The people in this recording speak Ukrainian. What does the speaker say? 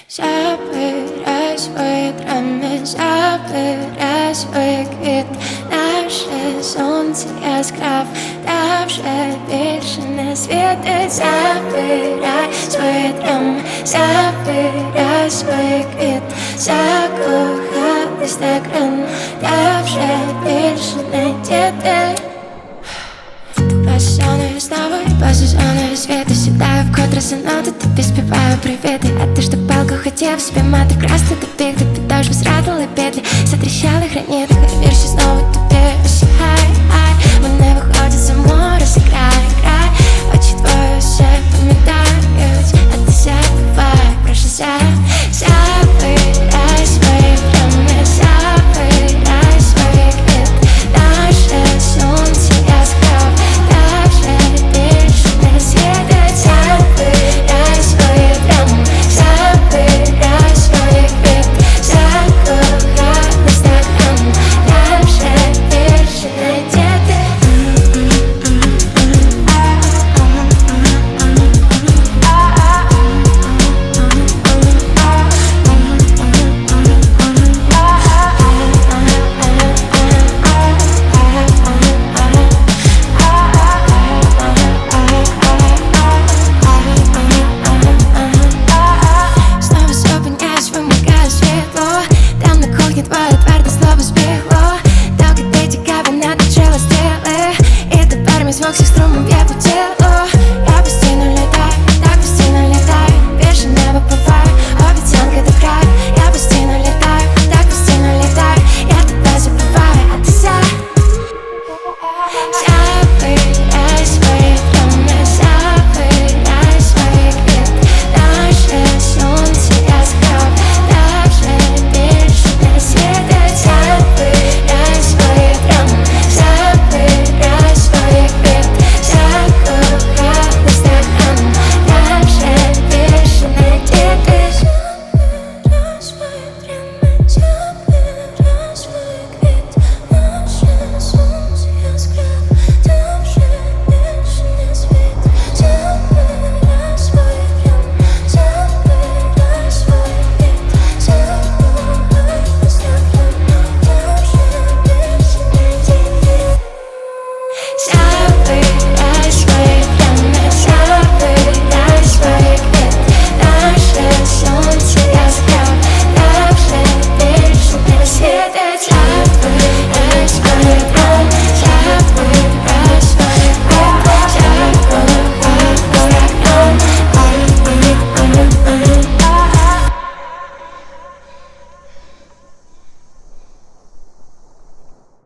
Забирай свої драми, забирай свої квіти. Наше сонце яскрав, та вже більше не світить. Забирай свої драми, забирай свої квіти. Закохались так рано, та вже більше не діти. Пасоною знову, по сезону світу сідаю вкотре за ноти, тобі співаю привіти. А ти ж так палко хотів собі мати красти, добіг до підошви, зрадили петлі, затріщали граніти, хай вірші знову